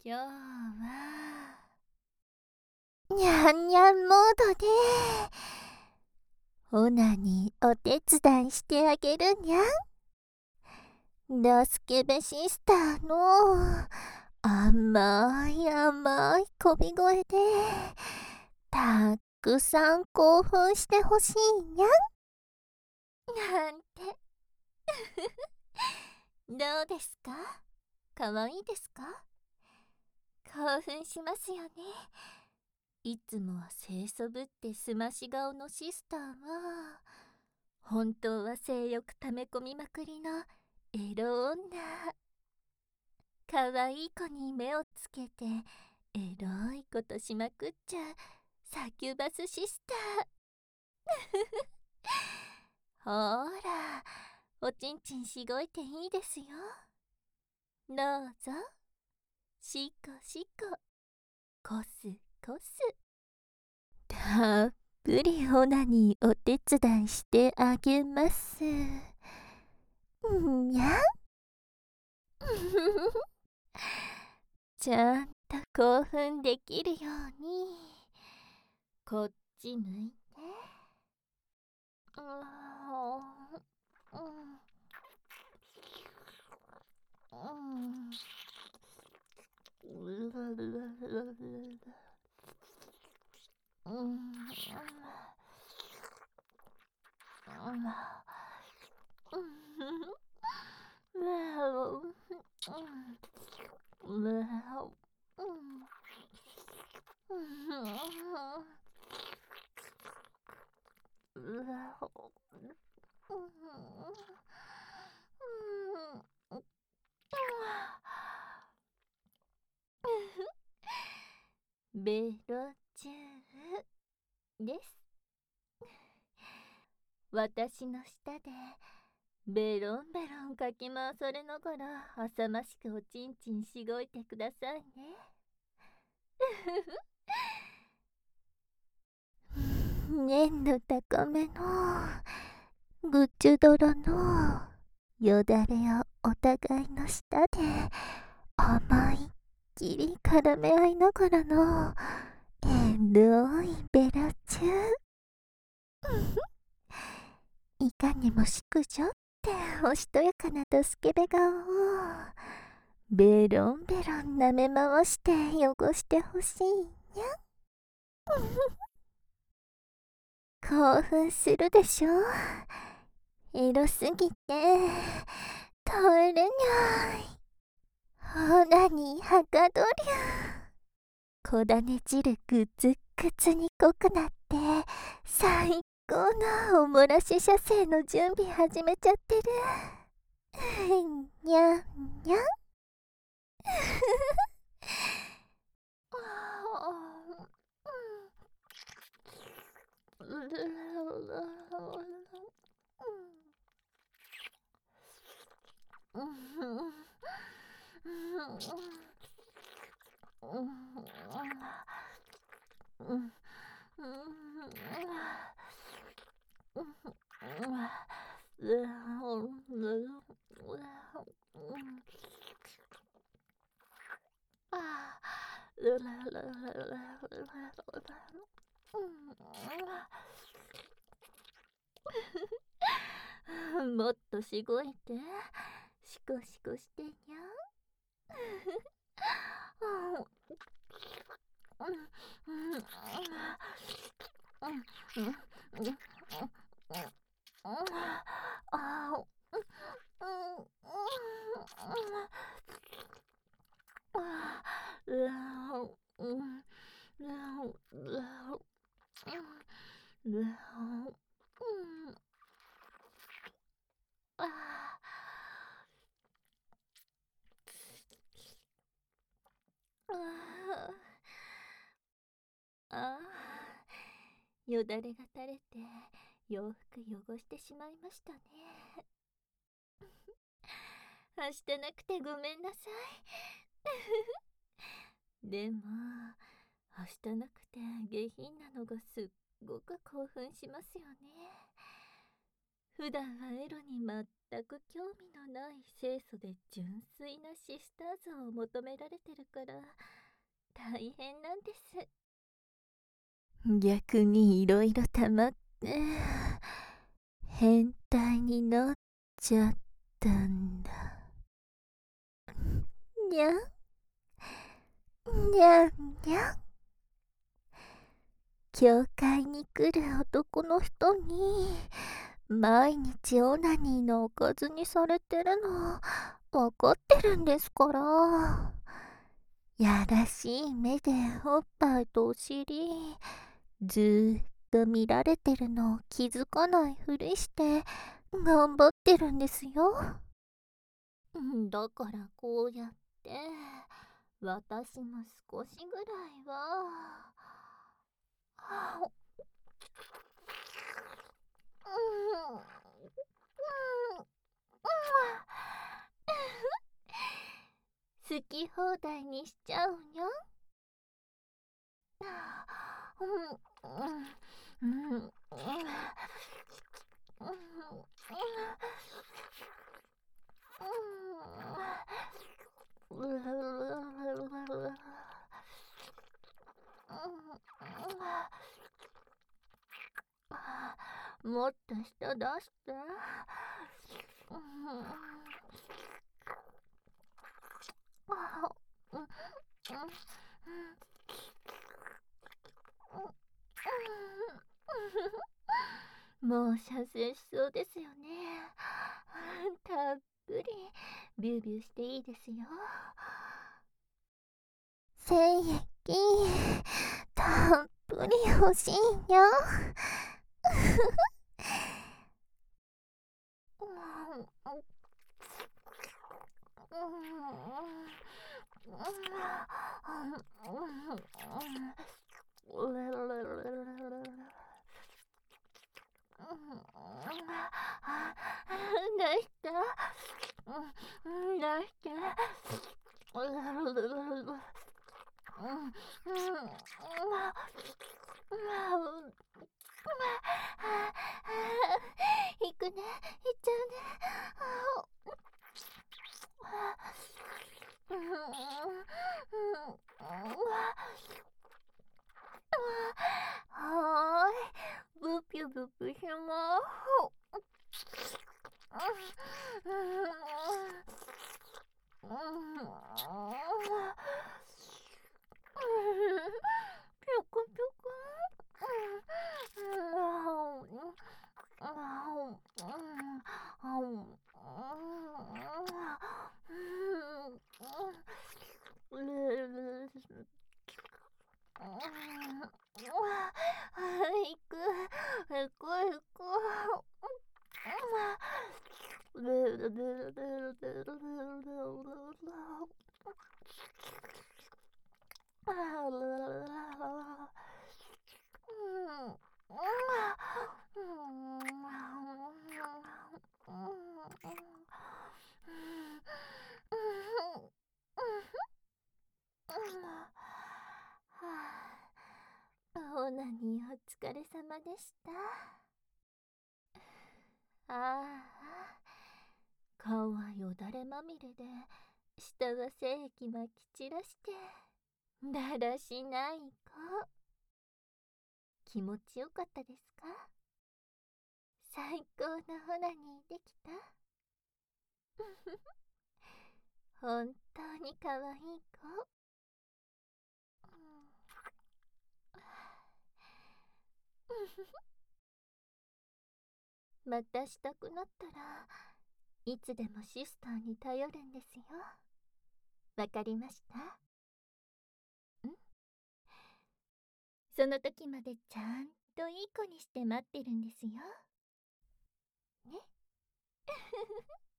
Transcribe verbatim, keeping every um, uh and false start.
今日はにゃんにゃんモードでオナにお手伝いしてあげるにゃん。ラスケベシスターの甘い甘いこび声でたくさん興奮してほしいにゃんなんてどうですか？かわいいですか？興奮しますよね。いつもは清楚ぶってすまし顔のシスターは本当は性欲溜め込みまくりのエロ女。かわいい子に目をつけてエロいことしまくっちゃサキュバスシスター。ほーら、おちんちんしごいていいですよ。どうぞ、しこしこ、こすこす。たっぷりオナにお手伝いしてあげます。にゃんちゃんと興奮できるようにこっち向いて。うーんうんベロチューです。私の下でベロンベロンかき回されながら浅ましくおちんちんしごいてくださいね。粘度高めのぐっちゅ泥のよだれをお互いの舌で甘いっきり絡め合いながらのエロいベロチュー。いかにも淑女っておしとやかなドスケベ顔をベロンベロン舐め回して汚してほしいにゃん。興奮するでしょ。エロすぎて耐えれにゃい。ほらにはかどりゃ。こだね汁グツグツに濃くなって最高のおもらし射精の準備始めちゃってる。にゃんにゃんもっとしごいて、しこしこしてにゃん。ああ、よだれが垂れて洋服汚してしまいましたね。はしてなくてごめんなさい。でもはしたなくて下品なのがすっごく興奮しますよね。 普段はエロに全く興味のない清楚で純粋なシスター像を求められてるから大変なんです。逆にいろいろ溜まって変態になっちゃったんだ。にゃんにゃんにゃん。教会に来る男の人に毎日オナニーのおかずにされてるの分かってるんですから。やらしい目でおっぱいとお尻ずーっと見られてるのを気づかないふりして頑張ってるんですよ。だからこうやって私も少しぐらいは好き放題にしちゃうよ。もっと舌出して。もう射精しそうですよね。たっぷりビュービューしていいですよ。精液たっぷり欲しいよ。出した。出して。いくね、いっちゃうね。はーい、ブピュブピしまぴょこぴょこ。行く行く行く。オナニーお疲れ様でした。ああ、顔はよだれまみれで下は精液まき散らしてだらしない子。気持ちよかったですか？最高のオナニーできた？本当にかわいい子。またしたくなったらいつでもシスターに頼るんですよ。わかりました？ん？その時までちゃんといい子にして待ってるんですよ。ね。